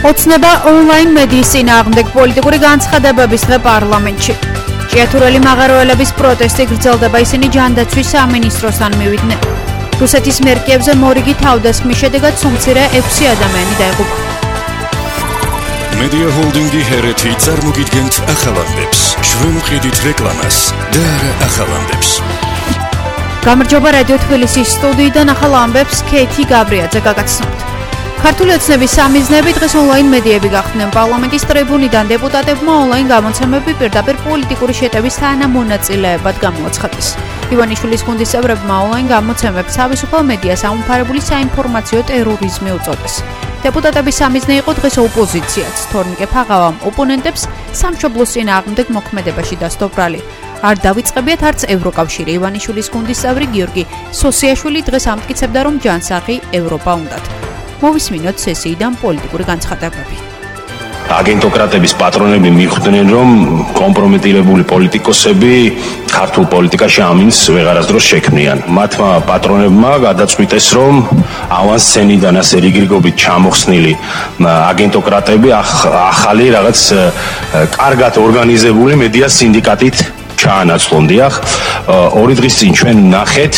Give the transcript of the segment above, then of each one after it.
ოცნება ონლაინ მედიის წინააღმდეგ პოლიტიკური განცხადებების დღე პარლამენტში. ჭიათურელი მაღაროელების პროტესტი გრძელდება, ისინი ჯანდაცვის სამინისტროსთან მივიდნენ. რუსეთის მერკებზე მორიგი თავდასხმის შედეგად სუმცირე 6 ადამიანი დაიღუპა. მედია ჰოლდინგი ჰერეთი წარმოგიდგენთ ახალამდებს. ჩვენ ვყიდით რეკლამას და არა ახალამდებს. გამარჯობა რადიო თბილისის სტუდიიდან ახალ ამბებს ქეთი გაბრიაძე გაგაცნობთ. ქართული ოცნების სამიზნები დღეს ონლაინ მედიები გახდნენ. პარლამენტის ტრიბუნიდან დეპუტატებმა ონლაინ გამოცემები პირდაპირ პოლიტიკური შეტევის თანამონაწილეებად გამოაცხადეს. ივანიშვილის გუნდის წევრებმა ონლაინ გამოცემებს თავისუფალ მედიას აუმფარებული საინფორმაციო ტერორიზმი უწოდეს. დეპუტატების სამიზნე იყო დღეს ოპოზიციაც. თორნიკე ფაღავამ ოპონენტებს სამშობლოს წინააღმდეგ მოქმედებაში დასტობრალი. არ დავიწყებიათ არც ევროკავშირი. ივანიშვილის გუნდის წევრი გიორგი სოსიაშვილი დღეს ამტკიცებდა, რომ ჯანსაღი ევროპა უნდათ. მოვისმინოთ სესიიდან პოლიტიკური განცხადებები. აგენტოკრატების პატრონები მიხვდნენ, რომ კომპრომიტირებული პოლიტიკოსები ქართულ პოლიტიკაში ამინს ვეღარასდროს შექმნიან. მათმა პატრონებმა გადაწყვიტეს, რომ ავანს სცენიდან ასე რიგრიგობით ჩამოხსნილი აგენტოკრატები ახალი რაღაც კარგად ორგანიზებული მედია სინდიკატით ჩაანაცვლონ. დიახ, 2 დღის წინ ჩვენ ნახეთ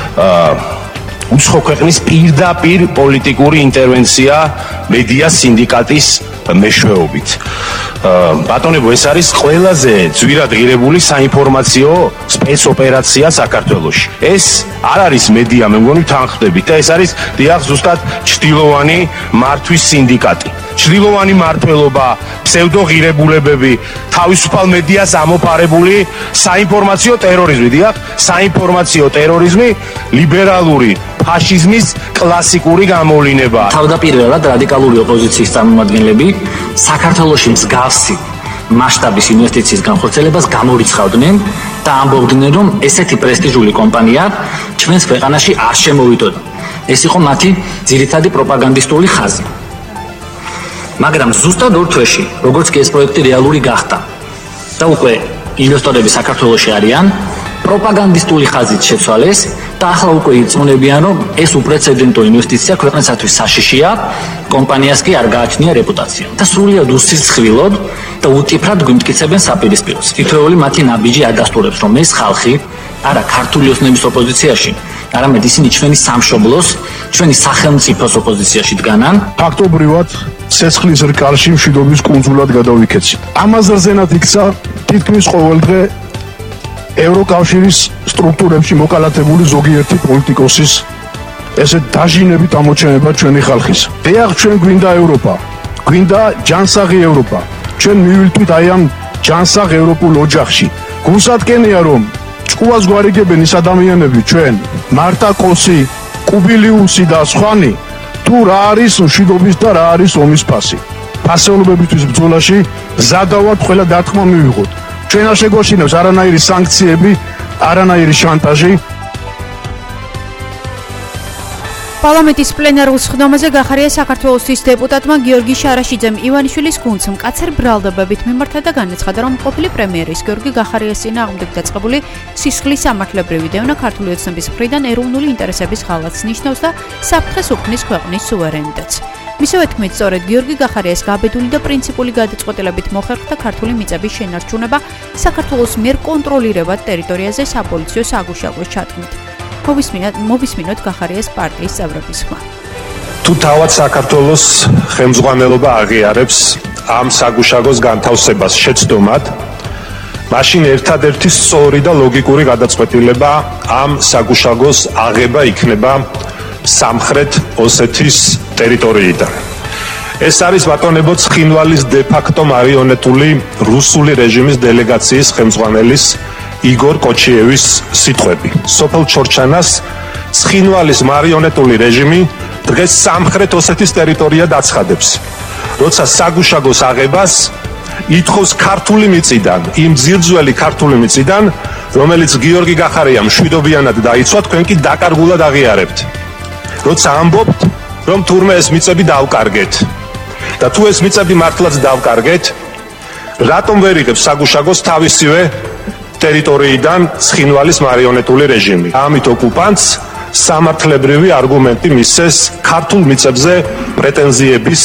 უცხო ქვეყნის პირდაპირ პოლიტიკური ინტერვენცია მედია სინდიკატის მეშვეობით. ბატონებო, ეს არის ყველაზე ძვირად ღირებული საინფორმაციო სპეცოპერაცია საქართველოში. ეს არ არის მედია, მე მგონი თანხმდებით და ეს არის დიახ ზუსტად ჭრილოვანი მართვის სინდიკატი. ჭრილოვანი მართლობა, ფსევდოღირებულებები, თავისუფალ მედიას ამოფარებული საინფორმაციო ტერორიზმი, დიახ, საინფორმაციო ტერორიზმი, ლიბერალური ფაშიზმის კლასიკური გამოვლინება. თავდაპირველად რადიკალური ოპოზიციის წარმომადგენლები საქართველოში მსგავსი მასშტაბის ინვესტიციის განხორციელებას გამორიცხავდნენ და ამბობდნენ, რომ ესეთი პრესტიჟული კომპანია ჩვენს ქვეყანაში არ შემოვიდოდა. ეს იყო მათი ძირითადი პროპაგანდისტული ხაზი. მაგრამ ზუსტად 2 თვეში, როგორც კი ეს პროექტი რეალური გახდა და უკვე ინვესტორები საქართველოში არიან, პროპაგანდისტული ხაზით შეცვალეს და ახლა უკვე იწმუნებიან, რომ ეს უპრეცედენტო ინვესტიცია ქვეყნისათვის საშიშია, კომპანიას კი არ გააჩნია რეპუტაცია. და სრულიად უსიცხრილოდ და უტიფრად გვიმტკიცებენ საპირისპიროს. თითოეული მათი ნაბიჯი ადასტურებს, რომ ეს ხალხი არა ქართული ოცნების ოპოზიციაში, არამედ ისინი ჩვენი სამშობლოს, ჩვენი სახელმწიფოს ოპოზიციაში დგანან. ფაქტობრივად ცეცხლის რკალში მშვიდობის კუნძულად გადავიქეცით. ამაზე რზენად იქცა თითქმის ყოველ დღე ევროკავშირის სტრუქტურებში მოკალათებული ზოგიერთი პოლიტიკოსის ესე დაჟინებით ამოჩენება ჩვენი ხალხის. დიახ, ჩვენ გვინდა ევროპა, გვინდა ჯანსაღი ევროპა. ჩვენ მივილთვით აი ამ ჯანსაღ ევროპულ ოჯახში. გულსადგენია, რომ ჭკუას გვარიგებენ ის ადამიანები, ჩვენ მარტა კოსი, კუბილიუსი და სხვანი, თუ რა არის მშვიდობის და რა არის ომის ფასი. ფასეულობებისთვის ბრძოლაში მზადავართ, ყველა დათქმა მივიღოთ. ჩვენ არ შეგვაშინებს არანაირი სანქციები, არანაირი შანტაჟი. პარლამენტის პლენარულ სხდომაზე გახარია საქართველოსთვის დეპუტატმა გიორგი შარაშიძემ ივანიშვილის გუნდს მკაცრ ბრალდებებით მიმართა და განაცხადა, რომ ყოფილი პრემიერის გიორგი გახარიას წინააღმდეგ დაწყებული სისხლის სამართლებრივი დევნა ქართული ოცნების მხრიდან ეროვნული ინტერესების ღალატს ნიშნავს და საფრთხეს უქმნის ქვეყნის სუვერენიტეტს. მისივე თქმით, სწორედ გიორგი გახარიას გაბედული და პრინციპული გადაწყვეტილებით მოხერხდა ქართული მიწების შენარჩუნება საქართველოს მიერ კონტროლირებად ტერიტორიაზე საპოლიციო საგუშაგოს ჩატქმით. მოვისმინოთ გახარიას პარტიის წევრების ხმა. თუ თავად საქართველოს ხელმძღვანელობა აღიარებს ამ საგუშაგოს განთავსებას შეცდომად, მაშინ ერთადერთი სწორი და ლოგიკური გადაწყვეტილება ამ საგუშაგოს აღება იქნება სამხრეთ ოსეთის ტერიტორიიდან. ეს არის ბატონებო ცხინვალის დე-ფაქტო მარიონეტული რუსული რეჟიმის დელეგაციის ხელმძღვანელის იგორ კოჩიევის სიტყვები. სოფელ ჩორჩანას ცხინვალის მარიონეტული რეჟიმი დღეს სამხრეთ ოსეთის ტერიტორია დაცხადებს. როცა საგუშაგოს აღებას ითხოვს ქართული მიწიდან, იმ ძირძველი ქართული მიწიდან, რომელიც გიორგი გახარიამ მშვიდობიანად დაიცვა, თქვენ კი დაკარგულად აღიარებთ. როცა ამბობთ, რომ თურმე ეს მიწები დავკარგეთ და თუ ეს მიწები მართლაც დავკარგეთ, რატომ ვერ იღებს საგუშაგოს თავისივე ტერიტორიიდან ცხინვალის მარიონეტული რეჟიმი? ამით ოკუპანტს სამართლებრივი არგუმენტი მისცეს ქართულ მიწებზე პრეტენზიების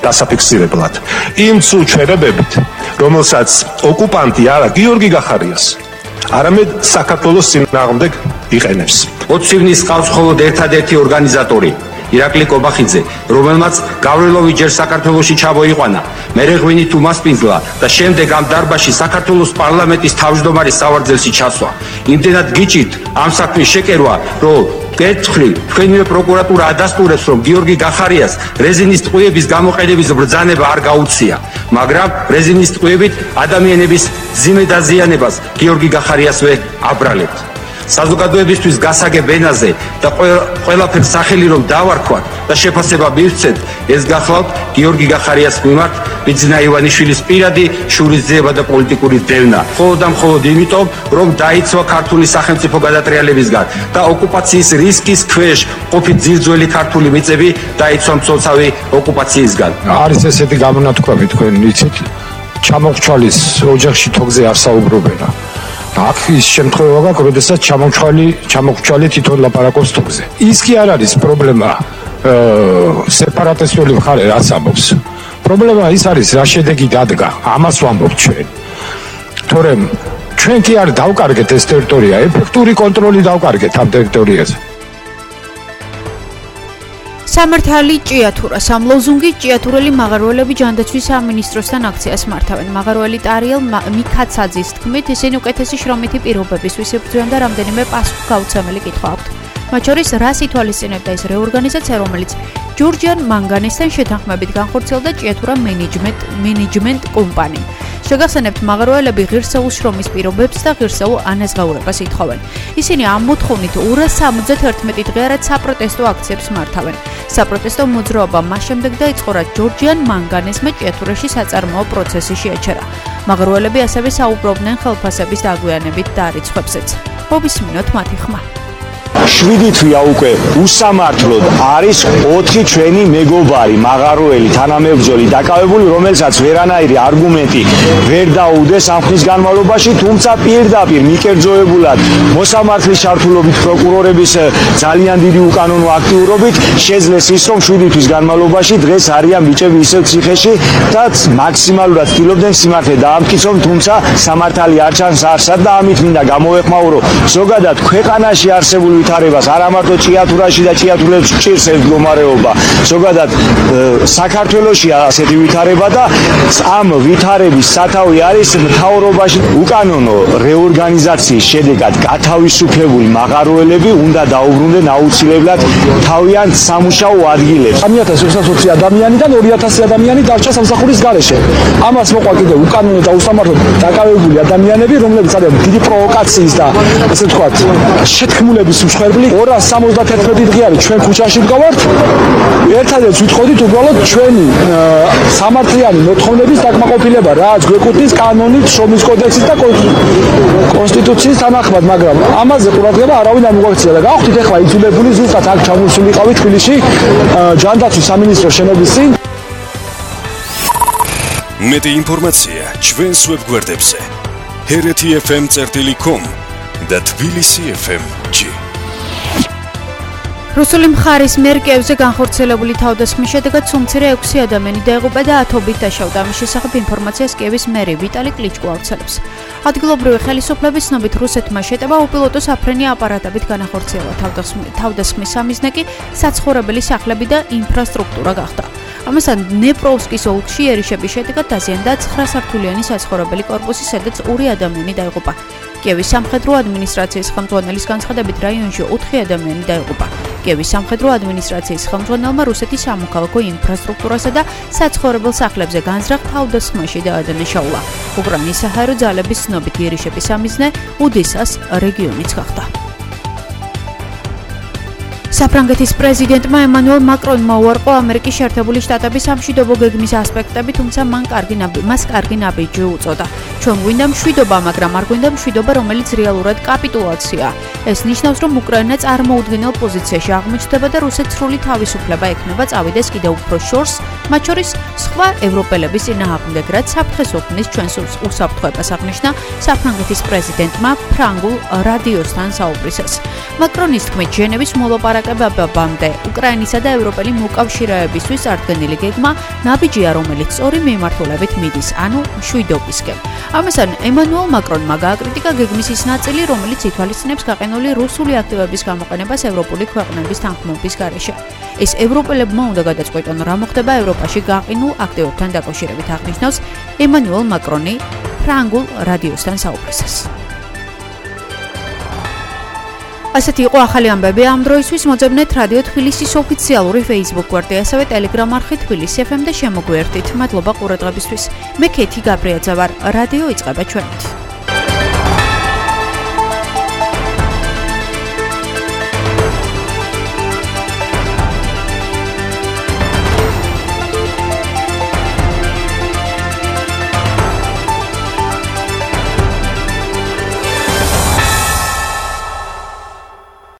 დასაფიქსირებლად. იმ წუჩერებებით, რომელსაც ოკუპანტი არა გიორგი გახარიას, არამედ საქართველოს წინააღმდეგ იყენებს. 20 ივნის ყავს მხოლოდ ერთადერთი ორგანიზატორი ირაკლი კობახიძე, რომელმაც გავრილოვი ჯერ საქართველოში ჩამოიყვანა, მერე ღვინით უმასპინძლა და შემდეგ ამ დარბაზში საქართველოს პარლამენტის თავმჯდომარის სავარძელში ჩასვა. იმდენად გიჭირთ ამ საქმის შეკერვა, რომ ერთხელ თქვენივე პროკურატურა ადასტურებს, რომ გიორგი გახარიას რეზინის ტყვიების გამოყენების ბრძანება არ გაუწია, მაგრამ რეზინის ტყვიებით ადამიანების ძიმე დაზიანებას გიორგი გახარიასვე აბრალებთ. საზოგადოებისთვის გასაგებ ენაზე და ყველაფერს სახელი რომ დავარქვათ და შეფასება მივცეთ, ეს გახლავთ გიორგი გახარიას მიმართ ბიძინა ივანიშვილის პირადი შურისძიება და პოლიტიკური დევნა. მხოლოდ და მხოლოდ იმიტომ, რომ დაიცვა ქართული სახელმწიფო გადატრიალებისგან და ოკუპაციის რისკის ქვეშ ყოფით ძირძველი ქართული მიწები დაიცვა მცოცავი ოკუპაციისგან. არის ესეთი გამონათქვამი თქვენ იცით, ჩამოღჩალის ოჯახში თოგზე არ საუბრობენ. აქ ის შემთხვევა გაქვს, როდესაც ჩამოღჩალი თვითონ ლაპარაკობს თოგზე. ის კი არ არის პრობლემა სეპარატისტული მხარე რაც ამბობს. პრობლემა ის არის, რა შედეგი დადგა, ამას ვამბობთ ჩვენ. თორემ ჩვენ კი არ დავკარგეთ ეს ტერიტორია, ეფექტური კონტროლი დავკარგეთ ამ ტერიტორიაზე. სამართალი ჭიათურას ამ ლოზუნგი ჭიათურელი მაღაროელები ჯანდაცვის სამინისტროსთან აქციას მართავენ. მაღაროელი ტარიელ მიქაცაძის თქმით, ისინი უკეთესი შრომითი პირობებისთვის იბრძვიან და რამდენიმე პასუხგაუცემელი კითხვა აქვთ. მათ შორის რას ითვალისწინებდა ეს რეორგანიზაცია, რომელიც ჯურჯიან მანგანესთან შეთანხმებით განხორციელდა ჭიათურა მენეჯმენტ კომპანიამ. შეგახსენებთ, მაღაროელები ღირსეულ შრომის პირობებს და ღირსეულ ანაზღაურებას ითხოვენ. ისინი ამ მოთხოვნით 271 დღე რაც საპროტესტო აქციებს მართავენ. საპროტესტო მოძრაობა მას შემდეგ დაიწყო, რაც ჯურჯიან მანგანესმა ჭიათურაში საწარმოო პროცესი შეაჩერა. მაღაროელები ასევე საუბრობდნენ ხელფასების დაგვიანებით და რიცხვებზეც. მოვისმინოთ მათი ხმა. 7 თვეა უკვე უსამართლოდ არის 4 ჩვენი მეგობარი მაღაროელი თანამებრძოლი დაკავებული, რომელსაც ვერანაირი არგუმენტი ვერ დაუდეს ამ ხნის განმავლობაში, თუმცა პირდაპირ მიკერძოებულად მოსამართლის ჩართულობით პროკურორების ძალიან დიდი უკანონო აქტიურობით შეძლეს ის, რომ 7 თვის განმავლობაში დღეს არიან ბიჭები ისევ ციხეში და მაქსიმალურად ცდილობდნენ სიმართლე დაამტკიცონ, თუმცა სამართალი არ ჩანს არსად და ამით მინდა გამოვეხმაურო ზოგადად ქვეყანაში არსებული ვითარებას, არა მარტო ჭიათურაში და ჭიათურელებს ჭირს ეს მდგომარეობა. ზოგადად საქართველოშია ასეთი ვითარება და ამ ვითარების სათავე არის მთავრობაში. უკანონო რეორგანიზაციის შედეგად გათავისუფლებული მაღაროელები უნდა დაუბრუნდნენ აუცილებლად თავიანთ სამუშაო ადგილებს. 3020 ადამიანიდან 2000 ადამიანი დარჩა სამსახურის გარეშე. ამას მოყვა კიდევ უკანონო და უსამართლოდ დაკავებული ადამიანები, რომლებიც არიან დიდი პროვოკაციის და ასე ვთქვათ, შეთქმულების მსხვერპლი. 271 დღე არის ჩვენ ქუჩაში ვდგავართ. ერთადერთ ვიტყოდით უბრალოდ ჩვენი სამართლიანი მოთხოვნების დაკმაყოფილება, რაც გვეკუთვნის კანონით, შრომის კოდექსით და კონსტიტუციის თანახმად, მაგრამ ამაზე ყურადღება არავინ არ მოაქცია და გავხდით ახლა იძულებული ზუსტად აქ ჩამოსულიყავით თბილისში ჯანდაცვის სამინისტროს შენობის წინ. მეტი ინფორმაცია ჩვენს ვებგვერდებზე hrt.fm.com და tbilisi.fm.g. რუსული მხარის მერკევზე განხორციელებული თავდასხმის შედეგად სულ მცირე 6 ადამიანი დაიღუპა და 10-ობით დაშავდა. ამის შესახებ ინფორმაციას კიევის მერი ვიტალი კლიჩკო ავრცელებს. ადგილობრივი ხელისუფლების ცნობით რუსეთმა შეტევა უპილოტო საფრენი აპარატებით განახორციელა. თავდასხმის სამიზნე კი საცხოვრებელი სახლები და ინფრასტრუქტურა გახდა. ამასთან დნეპროვსკის ოლქში ერიშების შედეგად დაზიანდა 9 სართულიანი საცხოვრებელი კორპუსი, სადაც 2 ადამიანი დაიღუპა. კიევის სამხედრო ადმინისტრაციის ხელმძღვანელის განცხადებით რაიონში 4 ადამიანი დაიღუპა. კიევის სამხედრო ადმინისტრაციის ხელმძღვანელმა რუსეთის სამოქალაქო ინფრასტრუქტურასა და საცხოვრებელ სახლებზე განზრახ თავდასხმაში დაადანაშაულა. უკრაინის საჰაერო ძალების ცნობით ერიშების სამიზნე ოდესას რეგიონიც გახდა. საფრანგეთის პრეზიდენტმა ემანუელ მაკრონმა უარყო ამერიკის შეერთებული შტატების სამშვიდობო გეგმის ასპექტები, თუმცა მას კარგი ნაბიჯი უწოდა. ჩვენ გვინდა მშვიდობა, მაგრამ არ გვინდა მშვიდობა, რომელიც რეალურად კაპიტულაციაა. ეს ნიშნავს, რომ უკრაინა წარმოუდგენელ პოზიციაში აღმოჩნდება და რუსეთს სრული თავისუფლება ექნება წავიდეს კიდევ უფრო შორს მათ შორის სხვა ევროპელების წინააღმდეგ, რაც საფრთხეს ოფნის ჩვენს უსაფრთხოებას აღნიშნა საფრანგეთის პრეზიდენტმა ფრანგულ რადიოსთან საუბრისას. მაკრონის თქმით, ჟენევის მოლაპარაკებებამდე უკრაინისა და ევროპელი მოკავშირეებისთვის წარდგენილი გეგმა ნაბიჯია, რომელიც სწორი მიმართულებით მიდის, ანუ მშვიდობისკენ. ამასთან ემანუელ მაკრონმა გააკრიტიკა გეგმის ის ნაწილი, რომელიც ითვალისწინებს გაყინული რუსული აქტივების გამოყენებას ევროპული ქვეყნების თანხმობის გარეშე. ეს ევროპელებმა უნდა გადაწყვეტონ, რა მოხდება ევროპაში გაყინულ აქტივებთან დაკავშირებით, აღნიშნავს ემანუელ მაკრონი ფრანგულ რადიოსთან საუბრისას. ასეთი იყო ახალი ამბები ამ დროისთვის. მოძებნეთ რადიო თბილისის ოფიციალური Facebook გვერდი, ასევე Telegram არხი თბილისი FM და შემოგვიერთდით. მადლობა ყურადღებისთვის. მე ქეთი გაბრიაძე ვარ. რადიო იწყება ჩვენით.